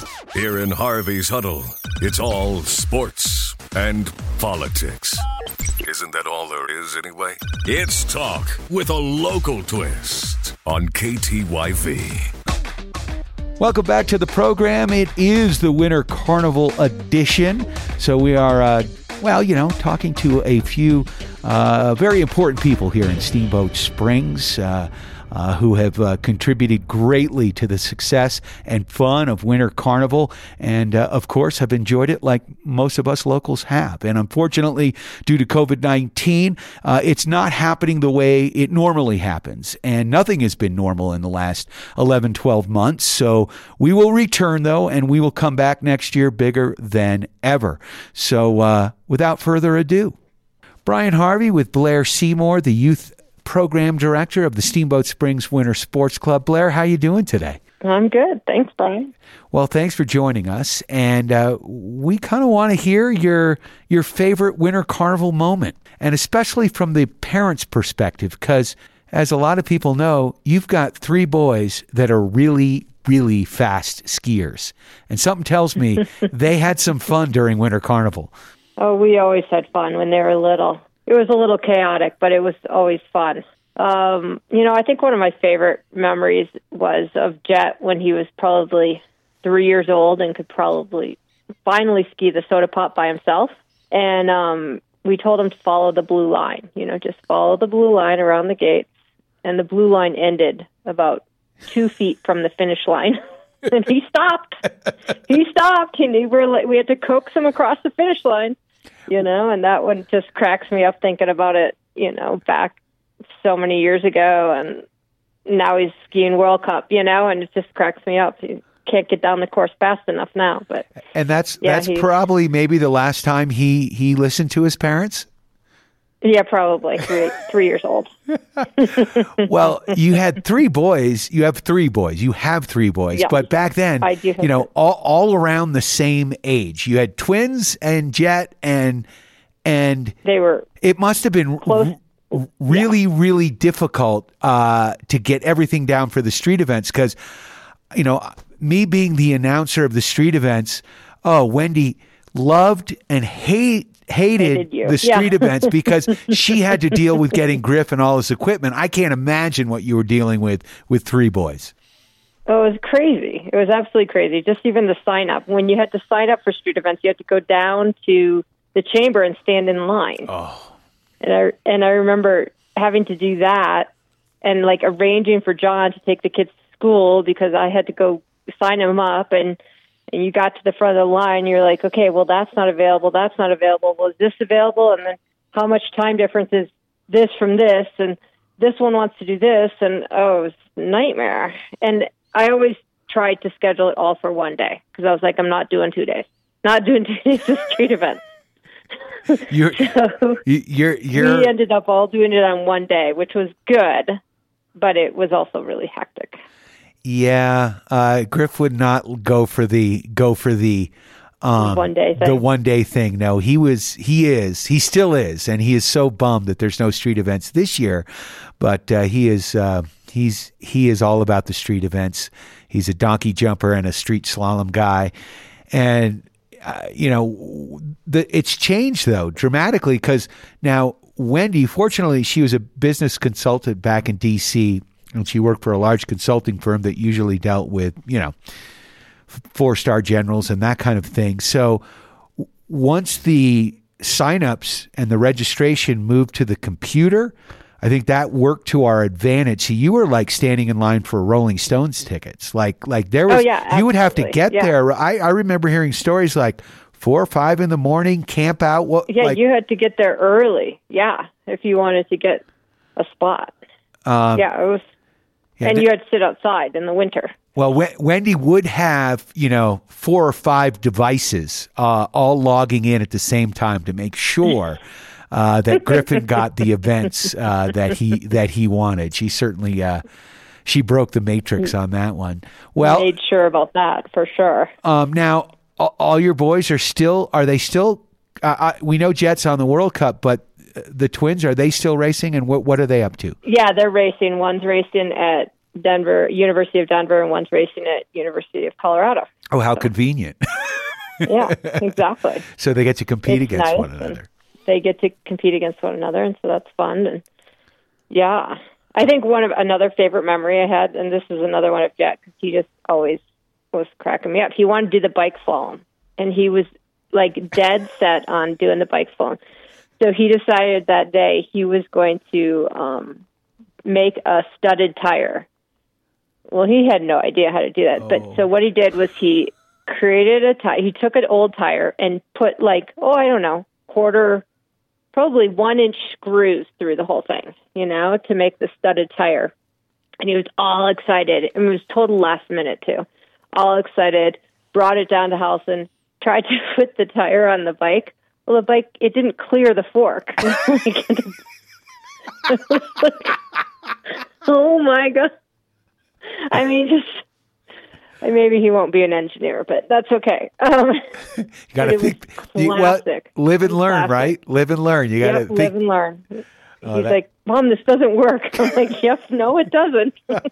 Here in Harvey's Huddle, it's all sports and politics. Isn't that all there is anyway? It's talk with a local twist on KTYV. Welcome back to the program. It is the Winter Carnival edition. So we are, talking to a few very important people here in Steamboat Springs who have contributed greatly to the success and fun of Winter Carnival and, of course, have enjoyed it like most of us locals have. And unfortunately, due to COVID-19, it's not happening the way it normally happens. And nothing has been normal in the last 11, 12 months. So we will return, though, and we will come back next year bigger than ever. So without further ado, Brian Harvey with Blair Seymour, the youth program director of the Steamboat Springs Winter Sports Club. Blair, how you doing today? I'm good. Thanks, Brian. Well, thanks for joining us. And we kind of want to hear your favorite Winter Carnival moment, and especially from the parents' perspective, because as a lot of people know, you've got 3 boys that are really, really fast skiers. And something tells me they had some fun during Winter Carnival. Oh, we always had fun when they were little. It was a little chaotic, but it was always fun. I think one of my favorite memories was of Jet when he was probably 3 years old and could probably finally ski the soda pop by himself. And we told him to follow the blue line, just follow the blue line around the gates. And the blue line ended about 2 feet from the finish line. And he stopped. And we had to coax him across the finish line. And that one just cracks me up thinking about it, back so many years ago. And now he's skiing World Cup, and it just cracks me up. He can't get down the course fast enough now. And that's probably maybe the last time he listened to his parents? Yeah, probably 3 years old. Well, you had 3 boys. You have 3 boys. You have 3 boys. Yeah. But back then, I do have all around the same age. You had twins and Jet and they were. It must have been really, really difficult to get everything down for the street events because, me being the announcer of the street events, Wendy loved and hated the street events because she had to deal with getting Griff and all his equipment. I can't imagine what you were dealing with 3 boys. Oh, it was crazy. It was absolutely crazy. Just even the sign up. When you had to sign up for street events, you had to go down to the chamber and stand in line. Oh. And I remember having to do that and arranging for John to take the kids to school because I had to go sign them up and you got to the front of the line, you're like, okay, well, that's not available. Well, is this available? And then how much time difference is this from this? And this one wants to do this. And, it was a nightmare. And I always tried to schedule it all for one day because I was like, I'm not doing 2 days. Not doing 2 days of street events. We ended up all doing it on one day, which was good, but it was also really hectic. Yeah, Griff would not go for the 1 day thing. The 1 day thing. No, he still is, and he is so bummed that there's no street events this year. But he is all about the street events. He's a donkey jumper and a street slalom guy, and it's changed though dramatically because now Wendy, fortunately, she was a business consultant back in D.C. and she worked for a large consulting firm that usually dealt with, 4-star generals and that kind of thing. So once the signups and the registration moved to the computer, I think that worked to our advantage. So you were like standing in line for Rolling Stones tickets. Like there was, you would have to get there. I remember hearing stories like 4 or 5 in the morning, camp out. You had to get there early. Yeah. If you wanted to get a spot. It was. Yeah, and you had to sit outside in the winter. Well, Wendy would have, 4 or 5 devices all logging in at the same time to make sure that Griffin got the events that he wanted. She certainly she broke the matrix on that one. Well, made sure about that for sure. Now, all your boys are they still? We know Jet's on the World Cup, but the twins, are they still racing, and what are they up to? Yeah, they're racing. One's racing at Denver, University of Denver, and one's racing at University of Colorado. Oh, how convenient. Yeah, exactly. So they get to compete It's against nice, one another. They get to compete against one another, and so that's fun. And yeah, I think another favorite memory I had, and this is another one of Jet, because he just always was cracking me up. He wanted to do the bike slalom, and he was like dead set on doing the bike slalom. So he decided that day he was going to make a studded tire. Well, he had no idea how to do that. But so what he did was he created a tire. He took an old tire and put probably 1-inch screws through the whole thing, to make the studded tire. And he was all excited. And it was total last minute too. All excited, brought it down to Halson, tried to put the tire on the bike. Well, the bike, it didn't clear the fork. Oh my God. I mean, maybe he won't be an engineer, but that's okay. You got to think. Live and learn, right? Live and learn. You got to think. Live and learn. He's like, Mom, this doesn't work. I'm like, yep, no, it doesn't.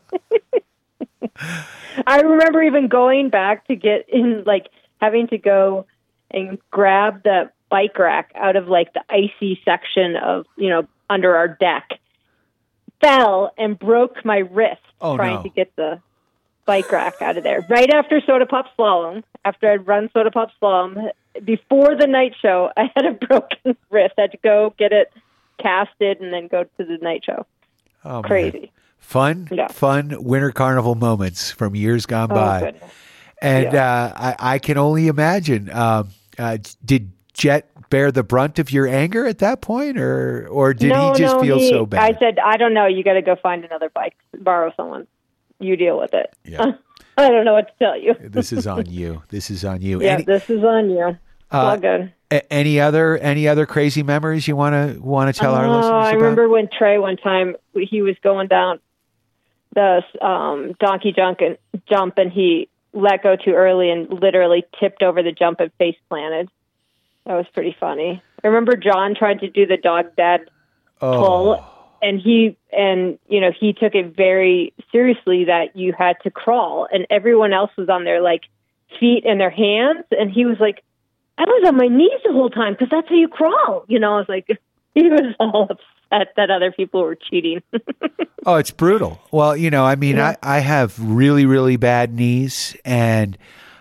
I remember even going back to get in, having to go and grab the bike rack out of the icy section of, under our deck. Fell and broke my wrist trying to get the bike rack out of there. Right after Soda Pop Slalom, after I'd run Soda Pop Slalom, before the night show, I had a broken wrist. I had to go get it casted and then go to the night show. Oh, crazy. Man. Fun Winter Carnival moments from years gone by. Goodness. And I can only imagine, did Jet bear the brunt of your anger at that point, or did he just feel so bad? I said, I don't know. You got to go find another bike, borrow someone. You deal with it. Yeah. I don't know what to tell you. This is on you. This is on you. Yeah, this is on you. It's all good. Any other crazy memories you want to tell our listeners about? I remember when Trey one time he was going down the donkey jump and he let go too early and literally tipped over the jump and face planted. That was pretty funny. I remember John tried to do the dog dad pull, and he took it very seriously that you had to crawl, and everyone else was on their feet and their hands, and he was like, I was on my knees the whole time because that's how you crawl. I was like, he was all upset that other people were cheating. Oh, it's brutal. Well, I have really, really bad knees, and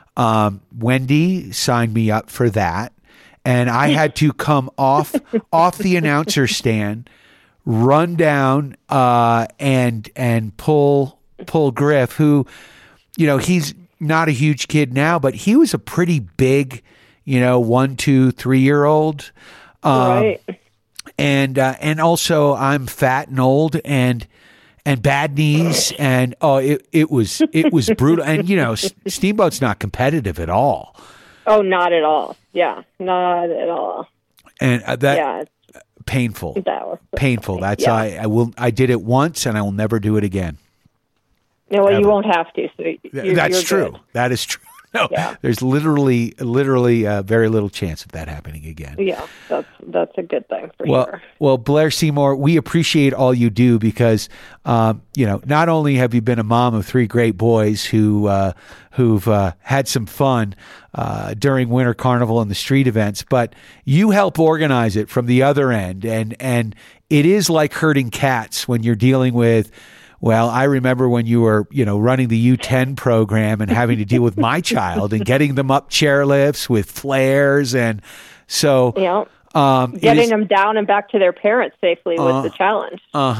Wendy signed me up for that. And I had to come off the announcer stand, run down and pull Griff, who, he's not a huge kid now, but he was a pretty big, 1, 2, 3-year-old. Right. And also I'm fat and old and bad knees, and it was brutal. And Steamboat's not competitive at all. Oh, not at all. Yeah, not at all. And painful. That was painful. That's I did it once, and I will never do it again. No, well, you won't have to. So that's true. Good. That is true. No, there's literally very little chance of that happening again. Yeah, that's a good thing for sure. Well, Blair Seymour, we appreciate all you do because, not only have you been a mom of 3 great boys who've had some fun during Winter Carnival and the street events, but you help organize it from the other end, and it is like herding cats when you're dealing with. Well, I remember when you were, running the U10 program and having to deal with my child and getting them up chairlifts with flares. And so, getting them down and back to their parents safely was the challenge.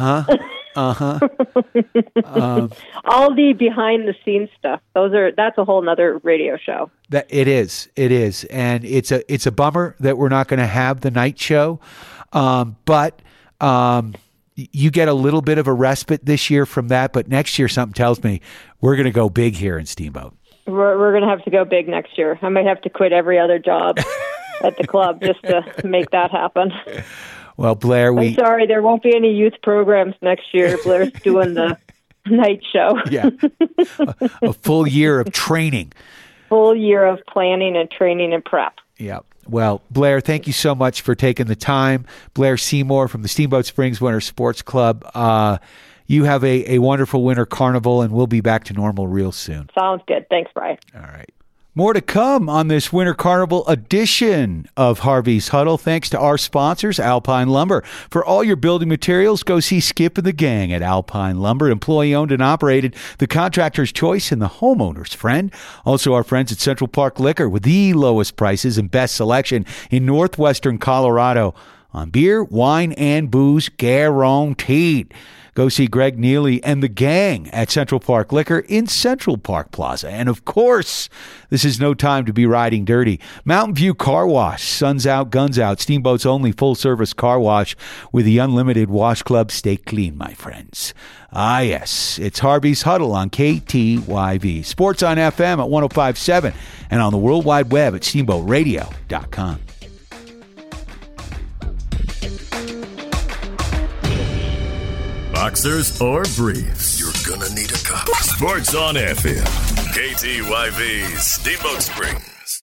All the behind the scenes stuff. That's a whole nother radio show. That it is. And it's a bummer that we're not going to have the night show. But you get a little bit of a respite this year from that, but next year something tells me we're going to go big here in Steamboat. We're going to have to go big next year. I might have to quit every other job at the club just to make that happen. Well, Blair, I'm sorry, there won't be any youth programs next year. Blair's doing the night show. Yeah, a full year of training. Full year of planning and training and prep. Yeah. Well, Blair, thank you so much for taking the time. Blair Seymour from the Steamboat Springs Winter Sports Club. you have a wonderful winter carnival, and we'll be back to normal real soon. Sounds good. Thanks, Brian. All right. More to come on this Winter Carnival edition of Harvey's Huddle. Thanks to our sponsors, Alpine Lumber. For all your building materials, go see Skip and the gang at Alpine Lumber. Employee-owned and operated, the contractor's choice and the homeowner's friend. Also our friends at Central Park Liquor with the lowest prices and best selection in northwestern Colorado on beer, wine, and booze, guaranteed. Go see Greg Neely and the gang at Central Park Liquor in Central Park Plaza. And, of course, this is no time to be riding dirty. Mountain View Car Wash, suns out, guns out, Steamboat's only full-service car wash with the unlimited wash club. Stay clean, my friends. Ah, yes, it's Harvey's Huddle on KTYV. Sports on FM at 105.7 and on the World Wide Web at steamboatradio.com. Boxers or briefs, you're gonna need a cup. Sports on FM. KTYV Steamboat Springs.